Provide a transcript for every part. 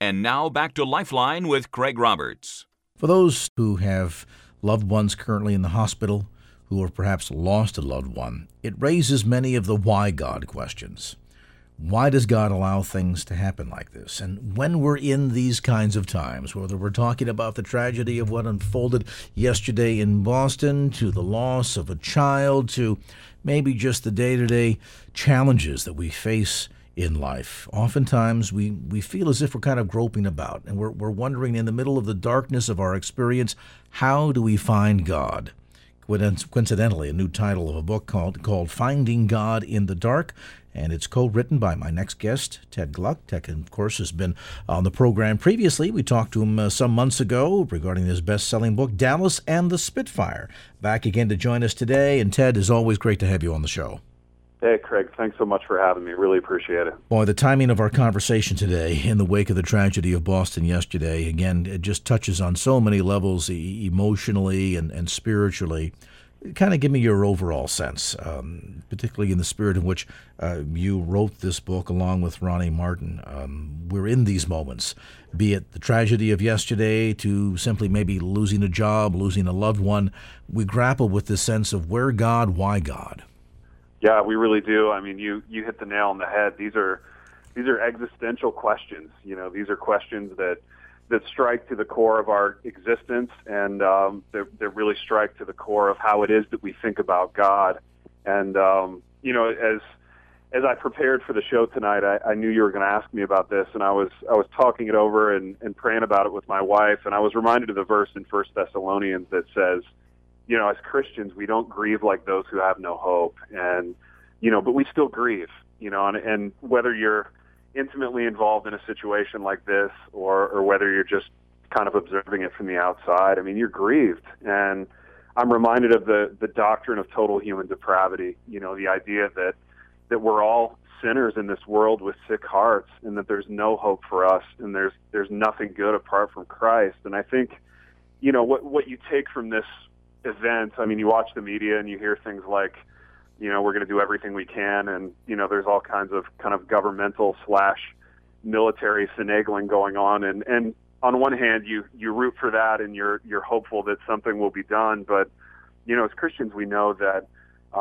And now back to Lifeline with Craig Roberts. For those who have loved ones currently in the hospital, who have perhaps lost a loved one, it raises many of the why God questions. Why does God allow things to happen like this? And when we're in these kinds of times, whether we're talking about the tragedy of what unfolded yesterday in Boston, to the loss of a child, to maybe just the day-to-day challenges that we face in life, oftentimes we feel as if we're kind of groping about, and we're wondering in the middle of the darkness of our experience, how do we find God? Coincidentally, a new title of a book called Finding God in the Dark, and it's co-written by my next guest, Ted Gluck. Ted, of course, has been on the program previously. We talked to him some months ago regarding his best-selling book, Dallas and the Spitfire. Back again to join us today, and Ted, it's always great to have you on the show. Hey, Craig, thanks so much for having me. Really appreciate it. Boy, the timing of our conversation today in the wake of the tragedy of Boston yesterday, again, it just touches on so many levels emotionally and spiritually. Kind of give me your overall sense, particularly in the spirit in which you wrote this book along with Ronnie Martin. We're in these moments, be it the tragedy of yesterday to simply maybe losing a job, losing a loved one. We grapple with this sense of where God, why God? Yeah, we really do. I mean, you hit the nail on the head. These are existential questions. You know, these are questions that strike to the core of our existence, and that really strike to the core of how it is that we think about God. And you know, as I prepared for the show tonight, I knew you were going to ask me about this, and I was talking it over and praying about it with my wife, and I was reminded of the verse in 1 Thessalonians that says, you know, as Christians, we don't grieve like those who have no hope. And, you know, but we still grieve, you know, and whether you're intimately involved in a situation like this or whether you're just kind of observing it from the outside, I mean, you're grieved. And I'm reminded of the doctrine of total human depravity, you know, the idea that we're all sinners in this world with sick hearts and that there's no hope for us and there's nothing good apart from Christ. And I think, you know, what you take from this event, I mean, you watch the media and you hear things like, you know, we're going to do everything we can, and, you know, there's all kinds of kind of governmental / military finagling going on, and on one hand you root for that and you're hopeful that something will be done, but, you know, as Christians we know that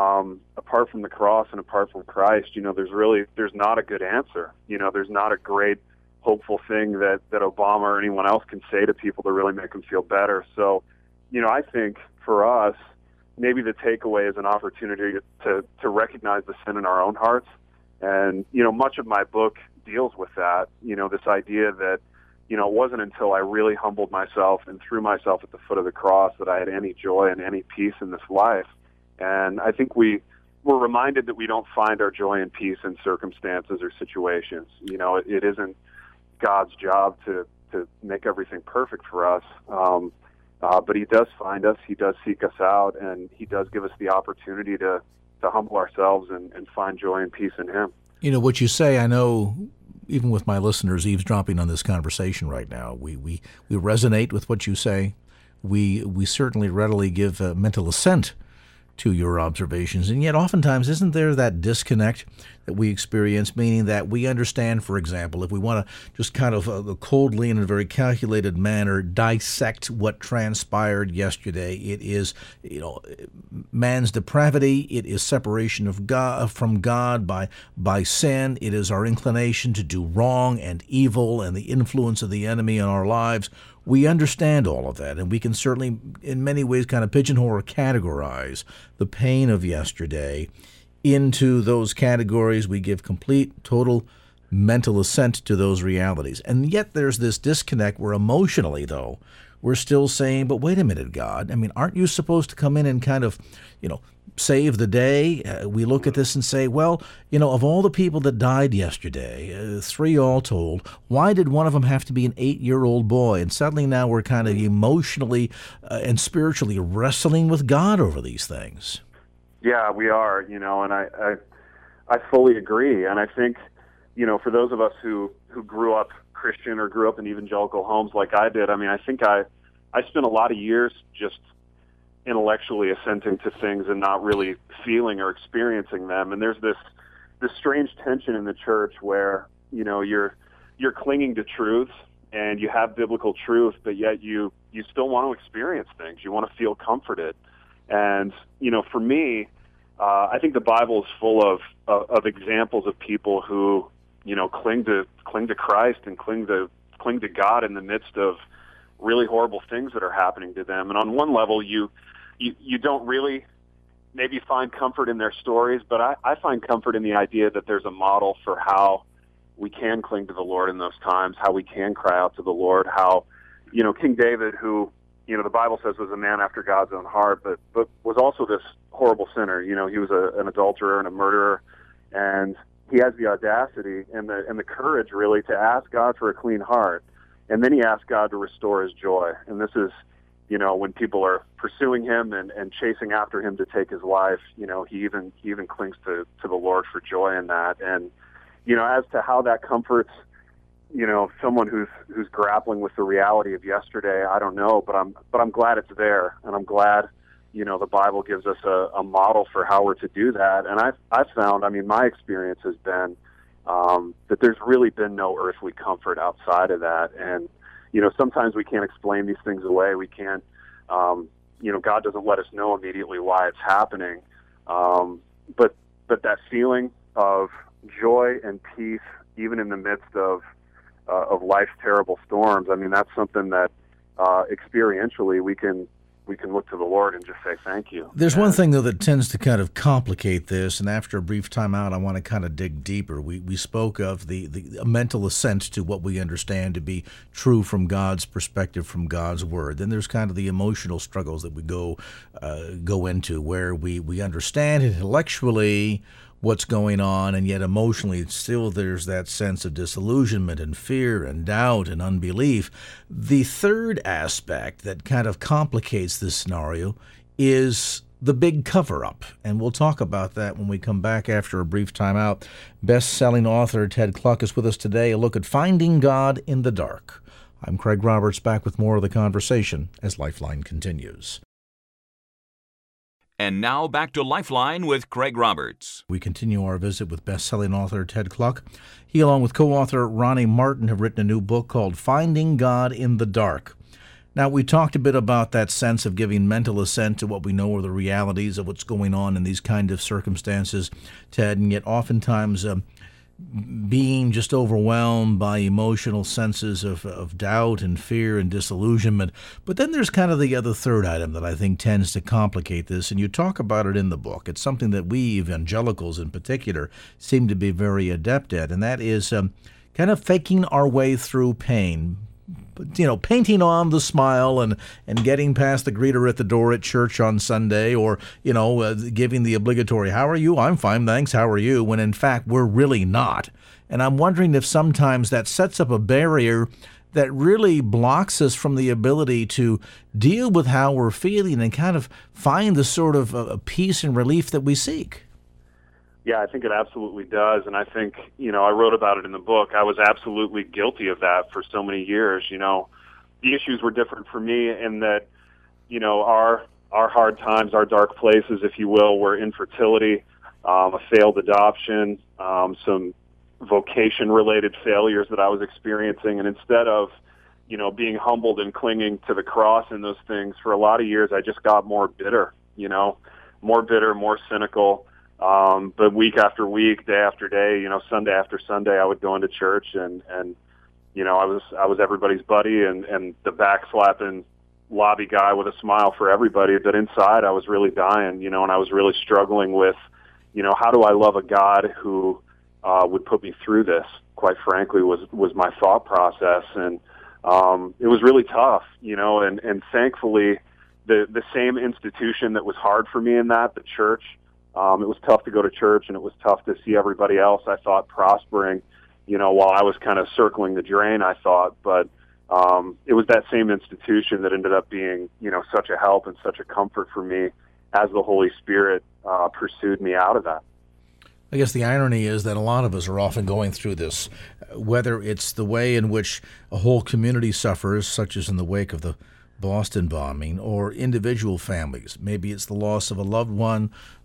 apart from the cross and apart from Christ, you know, there's not a good answer. You know, there's not a great hopeful thing that Obama or anyone else can say to people to really make them feel better. So, you know, I think for us, maybe the takeaway is an opportunity to recognize the sin in our own hearts. And, you know, much of my book deals with that, you know, this idea that, you know, it wasn't until I really humbled myself and threw myself at the foot of the cross that I had any joy and any peace in this life. And I think we're reminded that we don't find our joy and peace in circumstances or situations. You know, it isn't God's job to make everything perfect for us. But he does find us, he does seek us out, and he does give us the opportunity to humble ourselves and find joy and peace in him. You know, what you say, I know, even with my listeners eavesdropping on this conversation right now, we resonate with what you say. We certainly readily give mental assent to your observations, and yet oftentimes isn't there that disconnect that we experience, meaning that we understand, for example, if we want to just kind of coldly in a very calculated manner dissect what transpired yesterday, it is, you know, man's depravity, it is separation of God from God by sin, it is our inclination to do wrong and evil and the influence of the enemy in our lives. We understand all of that, and we can certainly, in many ways, kind of pigeonhole or categorize the pain of yesterday into those categories. We give complete, total mental assent to those realities. And yet there's this disconnect where emotionally, though, we're still saying, but wait a minute, God, I mean, aren't you supposed to come in and kind of, you know, save the day? We look at this and say, well, you know, of all the people that died yesterday, 3 all told, why did one of them have to be an 8-year-old boy? And suddenly now we're kind of emotionally and spiritually wrestling with God over these things. Yeah, we are, you know, and I fully agree. And I think, you know, for those of us who grew up Christian or grew up in evangelical homes like I did, I mean, I think I spent a lot of years just intellectually assenting to things and not really feeling or experiencing them. And there's this strange tension in the church where, you know, you're clinging to truths and you have biblical truth, but yet you still want to experience things. You want to feel comforted. And, for me, I think the Bible is full of examples of people who, cling to Christ and cling to God in the midst of really horrible things that are happening to them. And on one level, you don't really maybe find comfort in their stories, but I find comfort in the idea that there's a model for how we can cling to the Lord in those times, how we can cry out to the Lord, how, King David, who, the Bible says was a man after God's own heart, but was also this horrible sinner. He was an adulterer and a murderer, and he has the audacity and the courage really to ask God for a clean heart, and then he asks God to restore his joy. And this is, when people are pursuing him and chasing after him to take his life, he even clings to the Lord for joy in that. And as to how that comforts, someone who's grappling with the reality of yesterday, I don't know, but I'm glad it's there, and I'm glad, the Bible gives us a model for how we're to do that. And I've found, my experience has been that there's really been no earthly comfort outside of that. And, sometimes we can't explain these things away. We can't, God doesn't let us know immediately why it's happening. But that feeling of joy and peace, even in the midst of life's terrible storms, that's something that experientially we can look to the Lord and just say thank you. There's one thing, though, that tends to kind of complicate this, and after a brief time out, I want to kind of dig deeper. We spoke of the mental assent to what we understand to be true from God's perspective, from God's Word. Then there's kind of the emotional struggles that we go into, where we understand intellectually what's going on, and yet emotionally still there's that sense of disillusionment and fear and doubt and unbelief. The third aspect that kind of complicates this scenario is the big cover-up, and we'll talk about that when we come back after a brief time out. Best-selling author Ted Kluck is with us today, a look at finding God in the dark. I'm Craig Roberts, back with more of the conversation as Lifeline continues. And now back to Lifeline with Craig Roberts. We continue our visit with best-selling author Ted Kluck. He, along with co-author Ronnie Martin, have written a new book called Finding God in the Dark. Now, we talked a bit about that sense of giving mental assent to what we know are the realities of what's going on in these kind of circumstances, Ted, and yet oftentimes being just overwhelmed by emotional senses of doubt and fear and disillusionment. But then there's kind of the other third item that I think tends to complicate this, and you talk about it in the book. It's something that we evangelicals in particular seem to be very adept at, and that is kind of faking our way through pain. Painting on the smile and getting past the greeter at the door at church on Sunday, or, giving the obligatory, "How are you? I'm fine, thanks. How are you?" when in fact we're really not. And I'm wondering if sometimes that sets up a barrier that really blocks us from the ability to deal with how we're feeling and kind of find the sort of peace and relief that we seek. Yeah, I think it absolutely does. And I think, I wrote about it in the book. I was absolutely guilty of that for so many years. The issues were different for me in that, our hard times, our dark places, if you will, were infertility, a failed adoption, some vocation-related failures that I was experiencing. And instead of, being humbled and clinging to the cross in those things, for a lot of years, I just got more bitter, more cynical. But week after week, day after day, Sunday after Sunday, I would go into church and I was everybody's buddy and the backslapping lobby guy with a smile for everybody. But inside, I was really dying, and I was really struggling with, how do I love a God who would put me through this? Quite frankly, was my thought process, and it was really tough, and thankfully, the same institution that was hard for me in that, the church. It was tough to go to church, and it was tough to see everybody else, I thought, prospering, while I was kind of circling the drain, I thought. But it was that same institution that ended up being, such a help and such a comfort for me as the Holy Spirit pursued me out of that. I guess the irony is that a lot of us are often going through this, whether it's the way in which a whole community suffers, such as in the wake of the Boston bombing, or individual families. Maybe it's the loss of a loved one,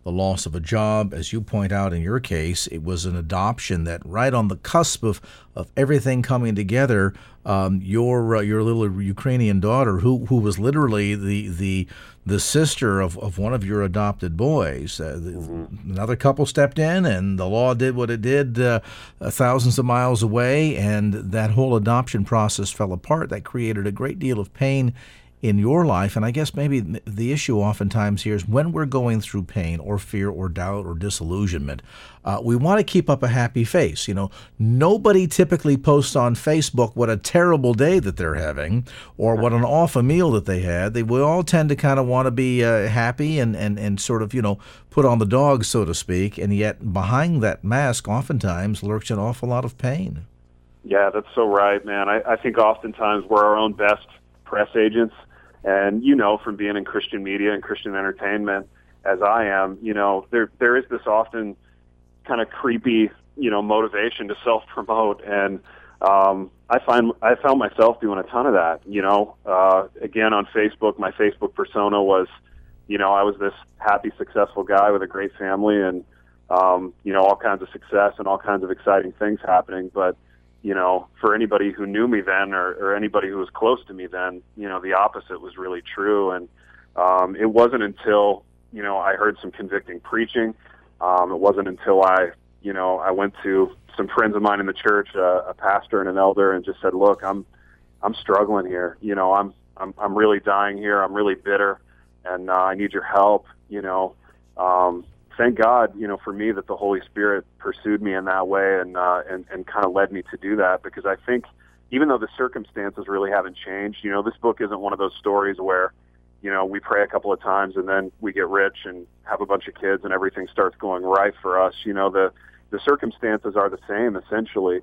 the loss of a job. As you point out in your case, it was an adoption that right on the cusp of everything coming together, your little Ukrainian daughter, who was literally the sister of one of your adopted boys. Another couple stepped in, and the law did what it did thousands of miles away, and that whole adoption process fell apart. That created a great deal of pain in your life. And I guess maybe the issue oftentimes here is when we're going through pain or fear or doubt or disillusionment, we want to keep up a happy face. Nobody typically posts on Facebook what a terrible day that they're having or what an awful meal that they had. We all tend to kind of want to be happy and sort of, put on the dog, so to speak. And yet behind that mask oftentimes lurks an awful lot of pain. Yeah, that's so right, man. I think oftentimes we're our own best press agents. And from being in Christian media and Christian entertainment, as I am, there is this often kind of creepy, motivation to self-promote. And I found myself doing a ton of that. Again, on Facebook, my Facebook persona was, I was this happy, successful guy with a great family and, all kinds of success and all kinds of exciting things happening. But for anybody who knew me then or anybody who was close to me then, the opposite was really true. And it wasn't until, I heard some convicting preaching. It wasn't until I went to some friends of mine in the church, a pastor and an elder, and just said, look, I'm struggling here. I'm really dying here. I'm really bitter, and I need your help. Thank God, for me that the Holy Spirit pursued me in that way and kind of led me to do that, because I think even though the circumstances really haven't changed, this book isn't one of those stories where, we pray a couple of times and then we get rich and have a bunch of kids and everything starts going right for us. The circumstances are the same essentially,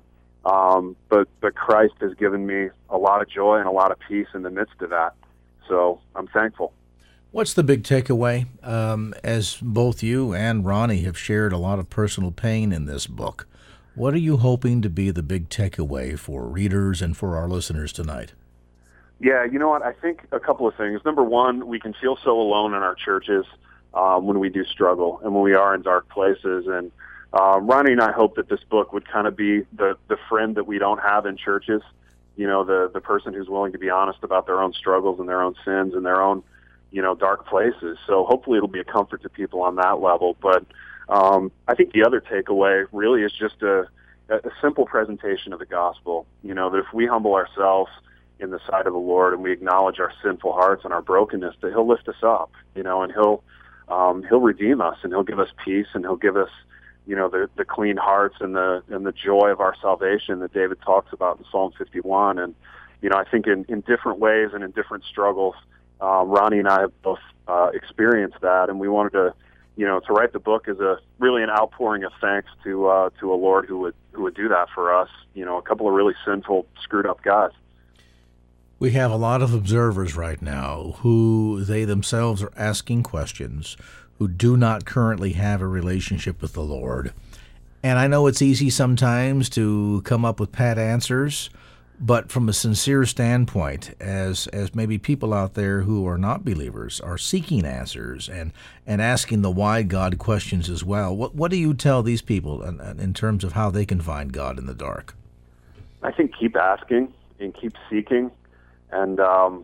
but Christ has given me a lot of joy and a lot of peace in the midst of that. So I'm thankful. What's the big takeaway? As both you and Ronnie have shared a lot of personal pain in this book, what are you hoping to be the big takeaway for readers and for our listeners tonight? Yeah, you know what? I think a couple of things. Number one, we can feel so alone in our churches when we do struggle and when we are in dark places. And Ronnie and I hope that this book would kind of be the friend that we don't have in churches, the person who's willing to be honest about their own struggles and their own sins and their own dark places. So hopefully it'll be a comfort to people on that level. But I think the other takeaway really is just a simple presentation of the gospel. That if we humble ourselves in the sight of the Lord and we acknowledge our sinful hearts and our brokenness, that He'll lift us up, and He'll redeem us, and He'll give us peace, and He'll give us, the clean hearts and the joy of our salvation that David talks about in Psalm 51. And I think in different ways and in different struggles, Ronnie and I have both experienced that, and we wanted to write the book as really an outpouring of thanks to a Lord who would do that for us. A couple of really sinful, screwed up guys. We have a lot of observers right now who they themselves are asking questions, who do not currently have a relationship with the Lord. And I know it's easy sometimes to come up with pat answers, but from a sincere standpoint, as maybe people out there who are not believers are seeking answers and asking the why God questions as well, what do you tell these people in terms of how they can find God in the dark? I think keep asking and keep seeking, and the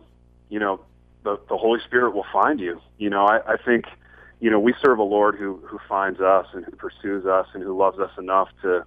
Holy Spirit will find you. I think we serve a Lord who finds us and who pursues us and who loves us enough to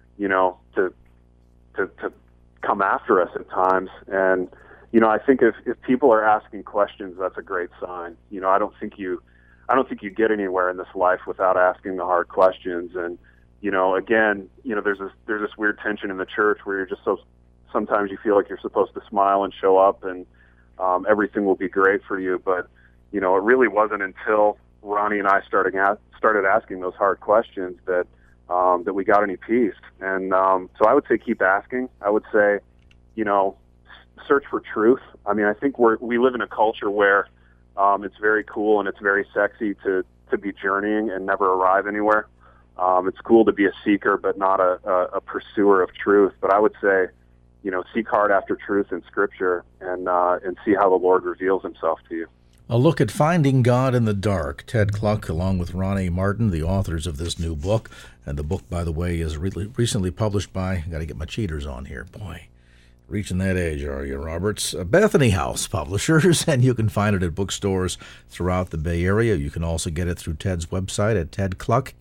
come after us at times. And I think if people are asking questions, that's a great sign. I don't think you get anywhere in this life without asking the hard questions. And again, there's this weird tension in the church where you're just sometimes you feel like you're supposed to smile and show up and everything will be great for you. But it really wasn't until Ronnie and I started asking those hard questions that we got any peace. And so I would say keep asking. I would say, search for truth. I mean, I think we live in a culture where it's very cool and it's very sexy to be journeying and never arrive anywhere. It's cool to be a seeker but not a pursuer of truth. But I would say, seek hard after truth in Scripture and see how the Lord reveals Himself to you. A look at finding God in the dark. Ted Kluck, along with Ronnie Martin, the authors of this new book. And the book, by the way, is recently published by, got to get my cheaters on here, boy. Reaching that age, are you, Roberts? Bethany House Publishers, and you can find it at bookstores throughout the Bay Area. You can also get it through Ted's website at tedkluck,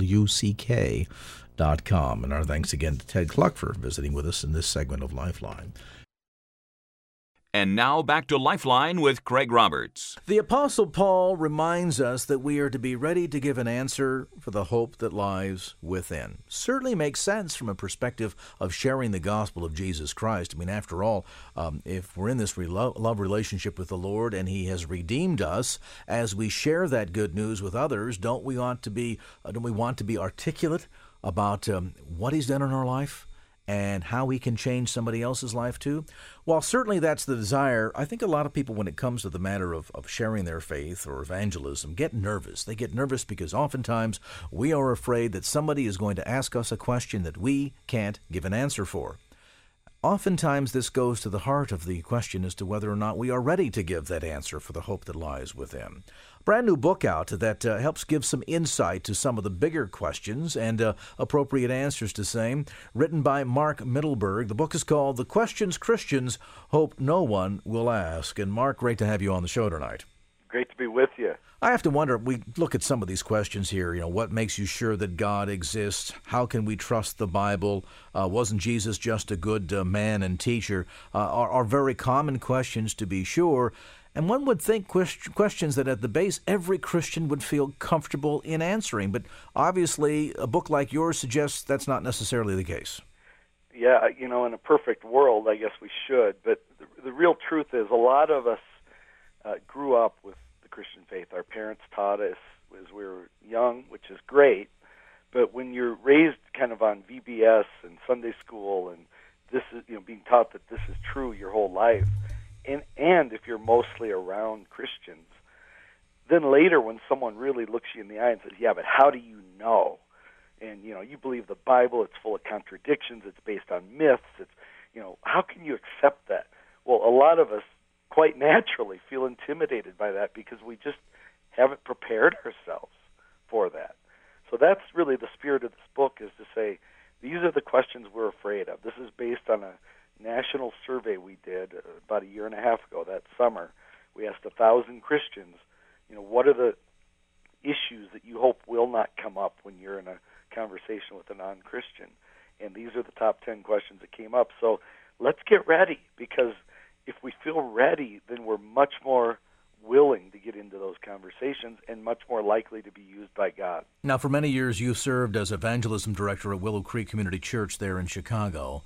KLUCK.com. And our thanks again to Ted Kluck for visiting with us in this segment of Lifeline. And now back to Lifeline with Craig Roberts. The Apostle Paul reminds us that we are to be ready to give an answer for the hope that lies within. Certainly makes sense from a perspective of sharing the gospel of Jesus Christ. I mean, after all, if we're in this love relationship with the Lord and He has redeemed us, as we share that good news with others, don't we want to be articulate about what He's done in our life? And how we can change somebody else's life too? While certainly that's the desire, I think a lot of people, when it comes to the matter of sharing their faith or evangelism, get nervous. They get nervous because oftentimes we are afraid that somebody is going to ask us a question that we can't give an answer for. Oftentimes this goes to the heart of the question as to whether or not we are ready to give that answer for the hope that lies within. Brand new book out that helps give some insight to some of the bigger questions and appropriate answers to same, written by Mark Mittelberg. The book is called The Questions Christians Hope No One Will Ask. And Mark, great to have you on the show tonight. Great to be with you. I have to wonder, we look at some of these questions here, what makes you sure that God exists? How can we trust the Bible? Wasn't Jesus just a good man and teacher? Are very common questions, to be sure. And one would think questions that at the base every Christian would feel comfortable in answering. But obviously a book like yours suggests that's not necessarily the case. Yeah, in a perfect world, I guess we should. But the real truth is a lot of us grew up with the Christian faith. Our parents taught us as we were young, which is great. But when you're raised kind of on VBS and Sunday school, and this is being taught that this is true your whole life, and if you're mostly around Christians, then later when someone really looks you in the eye and says, "Yeah, but how do you know?" And you believe the Bible, it's full of contradictions, it's based on myths, it's how can you accept that? Well, a lot of us quite naturally feel intimidated by that because we just haven't prepared ourselves for that. So that's really the spirit of this book, is to say, these are the questions we're afraid of. This is based on a national survey we did about a year and a half ago, that summer. We asked 1,000 Christians, what are the issues that you hope will not come up when you're in a conversation with a non-Christian? And these are the top 10 questions that came up. So let's get ready, because if we feel ready, then we're much more willing to get into those conversations and much more likely to be used by God. Now, for many years, you've served as evangelism director at Willow Creek Community Church there in Chicago.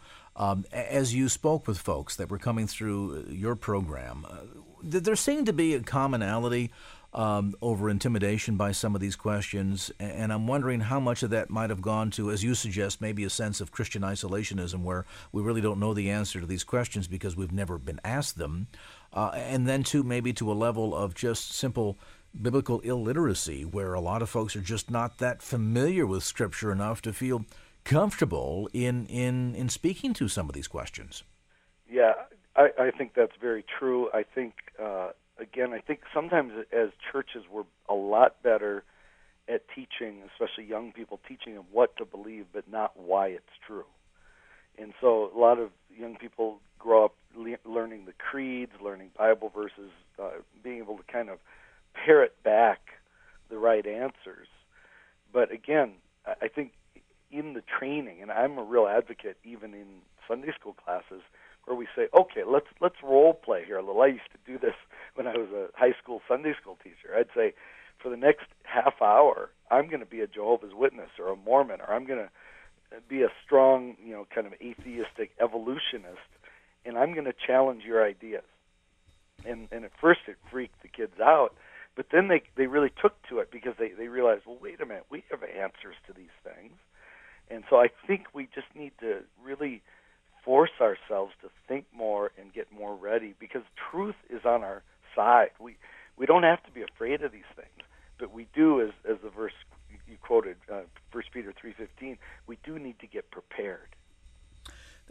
As you spoke with folks that were coming through your program, there seemed to be a commonality over intimidation by some of these questions, and I'm wondering how much of that might have gone to, as you suggest, maybe a sense of Christian isolationism, where we really don't know the answer to these questions because we've never been asked them, and then maybe to a level of just simple biblical illiteracy, where a lot of folks are just not that familiar with Scripture enough to feel comfortable in speaking to some of these questions. Yeah, I think that's very true. I think I think sometimes as churches we're a lot better at teaching, especially young people, teaching them what to believe, but not why it's true. And so a lot of young people grow up learning the creeds, learning Bible verses, being able to kind of parrot back the right answers. But again, I think in the training, and I'm a real advocate even in Sunday school classes, where we say, okay, let's role play here a little. I used to do this when I was a high school Sunday school teacher. I'd say, for the next half hour, I'm going to be a Jehovah's Witness or a Mormon, or I'm going to be a strong, kind of atheistic evolutionist, and I'm going to challenge your ideas. And at first it freaked the kids out, but then they really took to it because they realized, well, wait a minute, we have answers to these things. And so I think we just need to really force ourselves to think more and get more ready, because truth is on our side. We don't have to be afraid of these things, but we do, as the verse you quoted, 1 Peter 3:15, we do need to get prepared.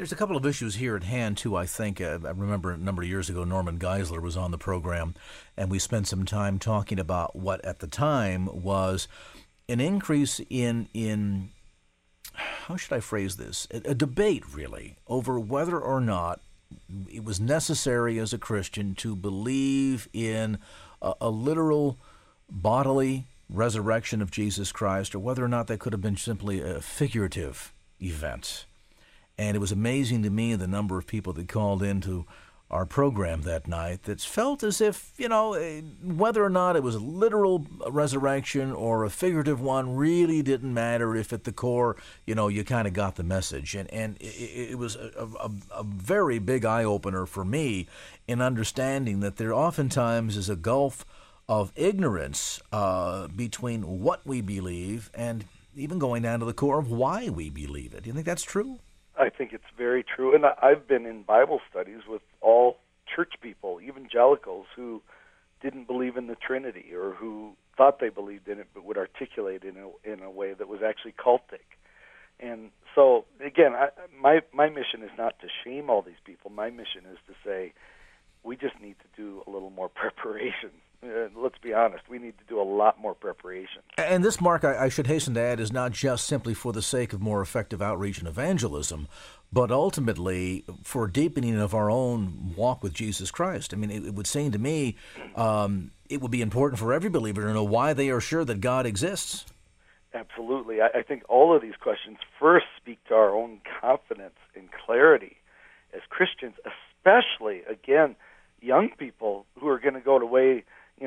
There's a couple of issues here at hand, too, I think. I remember a number of years ago, Norman Geisler was on the program, and we spent some time talking about what at the time was an increase in how should I phrase this? A debate, really, over whether or not it was necessary as a Christian to believe in a literal bodily resurrection of Jesus Christ, or whether or not that could have been simply a figurative event. And it was amazing to me the number of people that called into our program that night that felt as if, whether or not it was a literal resurrection or a figurative one really didn't matter if at the core, you kind of got the message. And it was a very big eye-opener for me in understanding that there oftentimes is a gulf of ignorance between what we believe and even going down to the core of why we believe it. Do you think that's true? I think it's very true. And I've been in Bible studies with all church people, evangelicals, who didn't believe in the Trinity or who thought they believed in it but would articulate it in a way that was actually cultic. And so, again, my mission is not to shame all these people. My mission is to say we just need to do a little more preparation. Let's be honest, we need to do a lot more preparation. And this, Mark, I should hasten to add, is not just simply for the sake of more effective outreach and evangelism, but ultimately for deepening of our own walk with Jesus Christ. I mean, it would seem to me it would be important for every believer to know why they are sure that God exists. Absolutely. I think all of these questions first speak to our own confidence and clarity as Christians, especially, again, young people who are going to go away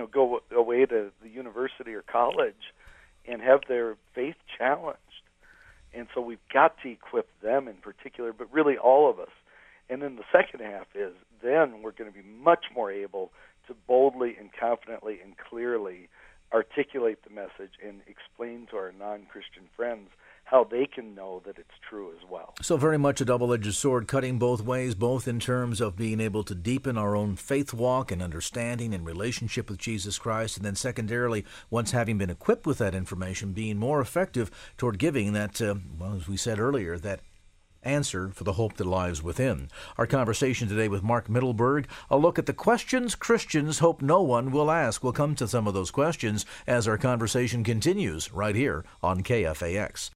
to the university or college and have their faith challenged. And so we've got to equip them in particular, but really all of us. And then the second half is then we're going to be much more able to boldly and confidently and clearly articulate the message and explain to our non-Christian friends how they can know that it's true as well. So very much a double-edged sword, cutting both ways, both in terms of being able to deepen our own faith walk and understanding and relationship with Jesus Christ, and then secondarily, once having been equipped with that information, being more effective toward giving that, as we said earlier, that answer for the hope that lies within. Our conversation today with Mark Mittelberg, a look at the questions Christians hope no one will ask. We'll come to some of those questions as our conversation continues right here on KFAX.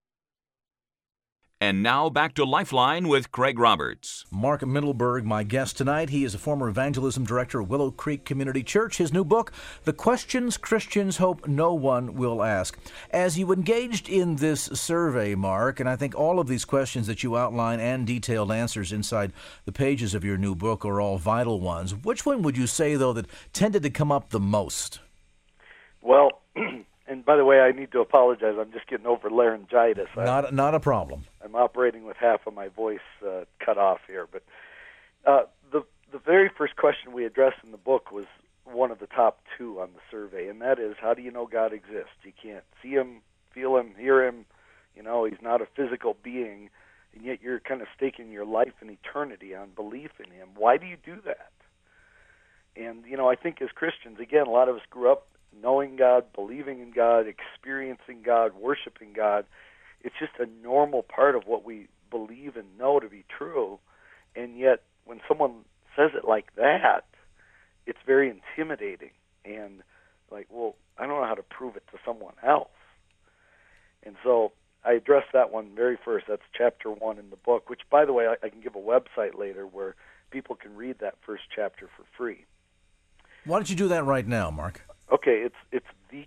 And now back to Lifeline with Craig Roberts. Mark Mittelberg, my guest tonight. He is a former evangelism director of Willow Creek Community Church. His new book, The Questions Christians Hope No One Will Ask. As you engaged in this survey, Mark, and I think all of these questions that you outline and detailed answers inside the pages of your new book are all vital ones. Which one would you say, though, that tended to come up the most? Well, and by the way, I need to apologize. I'm just getting over laryngitis. Not a problem. I'm operating with half of my voice cut off here. But the very first question we addressed in the book was one of the top two on the survey, and that is, how do you know God exists? You can't see him, feel him, hear him. He's not a physical being, and yet you're kind of staking your life and eternity on belief in him. Why do you do that? And, I think as Christians, again, a lot of us grew up knowing God, believing in God, experiencing God, worshiping God. It's just a normal part of what we believe and know to be true. And yet, when someone says it like that, it's very intimidating. And like, well, I don't know how to prove it to someone else. And so I address that one very first. That's chapter 1 in the book, which, by the way, I can give a website later where people can read that first chapter for free. Why don't you do that right now, Mark? Okay, it's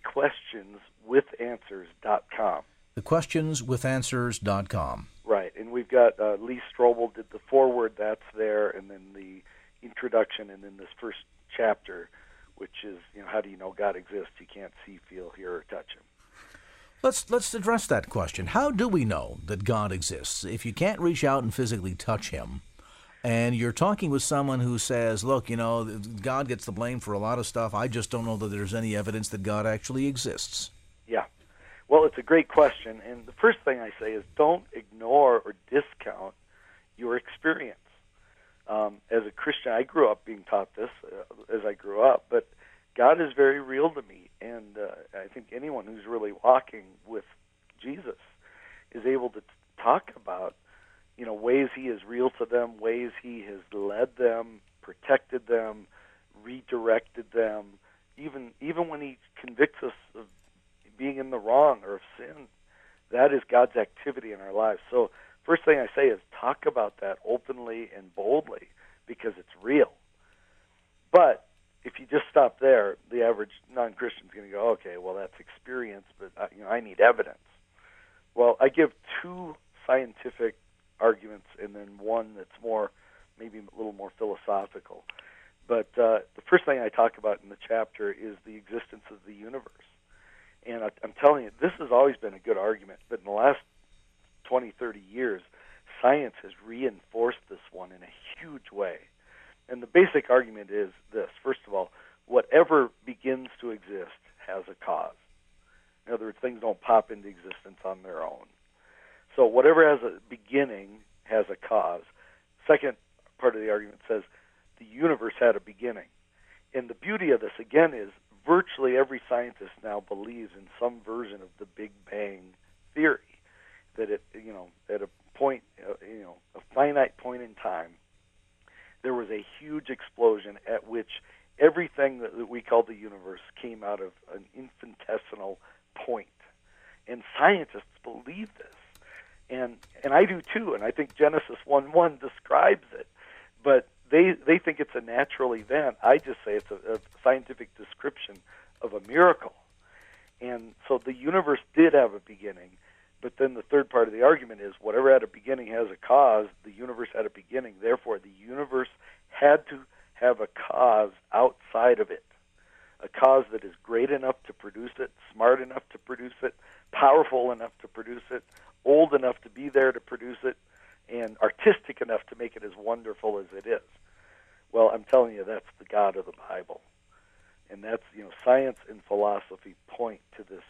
thequestionswithanswers.com. Thequestionswithanswers.com. Right, and we've got Lee Strobel did the foreword, that's there, and then the introduction, and then this first chapter, which is, how do you know God exists? You can't see, feel, hear, or touch him. Let's address that question. How do we know that God exists? If you can't reach out and physically touch him, and you're talking with someone who says, look, God gets the blame for a lot of stuff. I just don't know that there's any evidence that God actually exists. Yeah. Well, it's a great question. And the first thing I say is don't ignore or discount your experience. As a Christian, I grew up being taught this as I grew up, but God is very real to me. And I think anyone who's really walking with Jesus is able to talk about ways he is real to them, ways he has led them, protected them, redirected them, even when he convicts us of being in the wrong or of sin. That is God's activity in our lives. So first thing I say is talk about that openly and boldly because it's real. But if you just stop there, the average non-Christian is going to go, okay, well, that's experience, but I need evidence. Well, I give two scientific arguments and then one that's maybe a little more philosophical. But the first thing I talk about in the chapter is the existence of the universe. And I'm telling you, this has always been a good argument, but in the last 20, 30 years, science has reinforced this one in a huge way. And the basic argument is this. First of all, whatever begins to exist has a cause. In other words, things don't pop into existence on their own. So whatever has a beginning has a cause. Second part of the argument says the universe had a beginning. And the beauty of this, again, is virtually every scientist now believes in some version of the Big Bang theory, that at a point, a finite point in time, there was a huge explosion at which everything that we call the universe came out of an infinitesimal point. And scientists believe this. And I do too, and I think Genesis 1:1 describes it. But they think it's a natural event. I just say it's a scientific description of a miracle. And so the universe did have a beginning, but then the third part of the argument is whatever had a beginning has a cause. The universe had a beginning. Therefore, the universe had to have a cause outside of it, a cause that is great enough to produce it, smart enough to produce it, powerful enough to produce it, old enough to be there to produce it, and artistic enough to make it as wonderful as it is. Well, I'm telling you, that's the God of the Bible. And that's, science and philosophy point to this,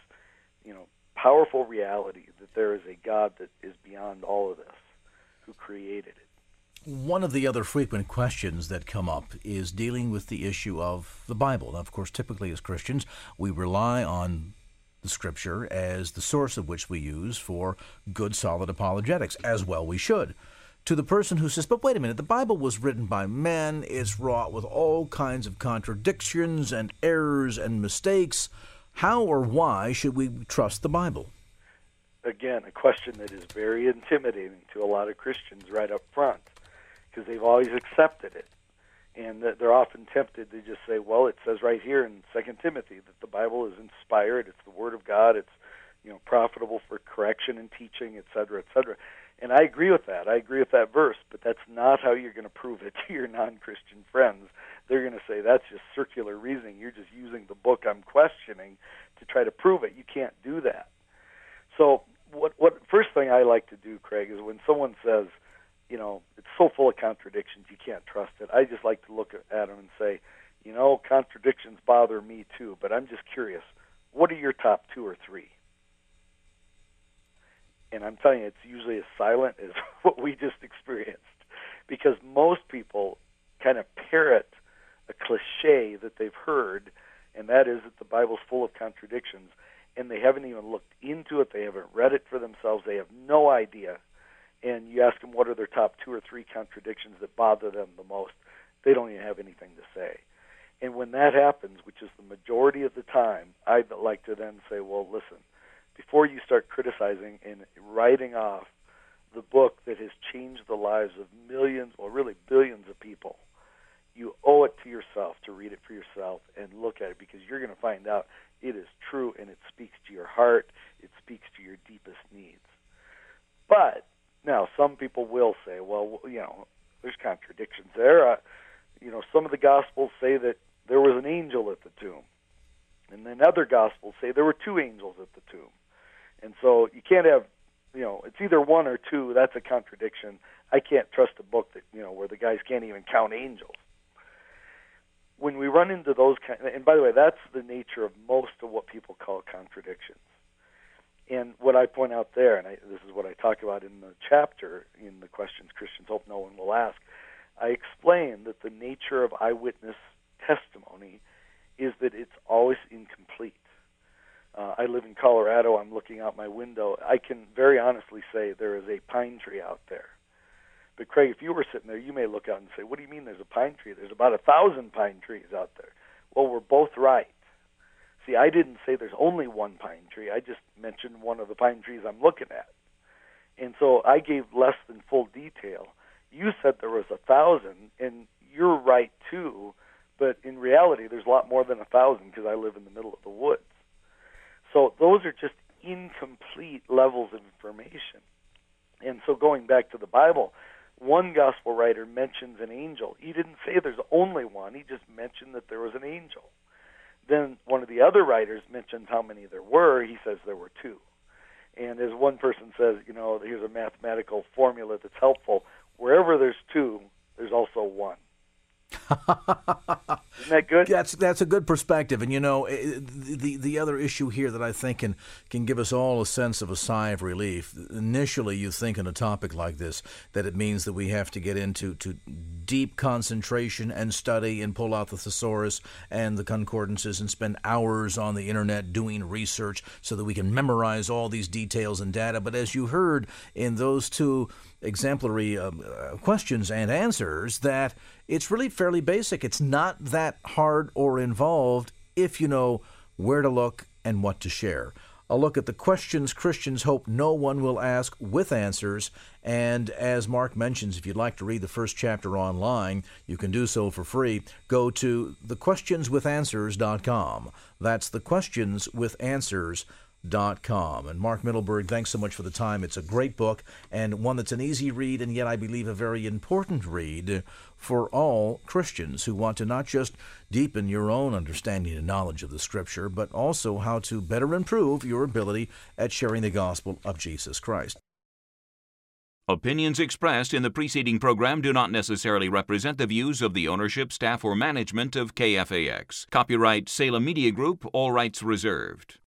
powerful reality that there is a God that is beyond all of this, who created it. One of the other frequent questions that come up is dealing with the issue of the Bible. Now, of course, typically as Christians, we rely on the Scripture as the source of which we use for good, solid apologetics, as well we should. To the person who says, but wait a minute, the Bible was written by men, it's wrought with all kinds of contradictions and errors and mistakes. How or why should we trust the Bible? Again, a question that is very intimidating to a lot of Christians right up front, because they've always accepted it. And they're often tempted to just say, well, it says right here in 2 Timothy that the Bible is inspired, it's the Word of God, it's profitable for correction and teaching, et cetera, et cetera. And I agree with that. I agree with that verse, but that's not how you're going to prove it to your non-Christian friends. They're going to say, that's just circular reasoning. You're just using the book I'm questioning to try to prove it. You can't do that. So what first thing I like to do, Craig, is when someone says, it's so full of contradictions, you can't trust it, I just like to look at them and say, contradictions bother me too, but I'm just curious, what are your top 2 or 3? And I'm telling you, it's usually as silent as what we just experienced, because most people kind of parrot a cliche that they've heard, and that is that the Bible's full of contradictions, and they haven't even looked into it, they haven't read it for themselves, they have no idea. And you ask them what are their top 2 or 3 contradictions that bother them the most, they don't even have anything to say. And when that happens, which is the majority of the time, I'd like to then say, well, listen, before you start criticizing and writing off the book that has changed the lives of millions, or really billions of people, you owe it to yourself to read it for yourself and look at it, because you're going to find out it is true and it speaks to your heart, it speaks to your deepest needs. But now some people will say, well, there's contradictions there. Some of the Gospels say that there was an angel at the tomb. And then other Gospels say there were 2 angels at the tomb. And so you can't have, it's either 1 or 2. That's a contradiction. I can't trust a book that, where the guys can't even count angels. When we run into those and by the way, that's the nature of most of what people call contradictions. And what I point out there, and this is what I talk about in the chapter, in the questions Christians hope no one will ask, I explain that the nature of eyewitness testimony is that it's always incomplete. I live in Colorado. I'm looking out my window. I can very honestly say there is a pine tree out there. But Craig, if you were sitting there, you may look out and say, what do you mean there's a pine tree? There's about 1,000 pine trees out there. Well, we're both right. See, I didn't say there's only one pine tree. I just mentioned one of the pine trees I'm looking at. And so I gave less than full detail. You said there was 1,000, and you're right too, but in reality there's a lot more than 1,000 because I live in the middle of the woods. So those are just incomplete levels of information. And so going back to the Bible, one gospel writer mentions an angel. He didn't say there's only one. He just mentioned that there was an angel. Then one of the other writers mentions how many there were. He says there were two. And as one person says, here's a mathematical formula that's helpful. Wherever there's two, there's also one. Isn't that good? That's a good perspective. And, the other issue here that I think can give us all a sense of a sigh of relief. Initially, you think in a topic like this that it means that we have to get into deep concentration and study and pull out the thesaurus and the concordances and spend hours on the Internet doing research so that we can memorize all these details and data. But as you heard in those two exemplary questions and answers, that it's really fairly basic. It's not that hard or involved if you know where to look and what to share. A look at the questions Christians hope no one will ask with answers. And as Mark mentions, if you'd like to read the first chapter online, you can do so for free. Go to thequestionswithanswers.com. That's thequestionswithanswers.com. And Mark Mittelberg, thanks so much for the time. It's a great book and one that's an easy read and yet I believe a very important read for all Christians who want to not just deepen your own understanding and knowledge of the Scripture, but also how to better improve your ability at sharing the gospel of Jesus Christ. Opinions expressed in the preceding program do not necessarily represent the views of the ownership, staff, or management of KFAX. Copyright Salem Media Group, all rights reserved.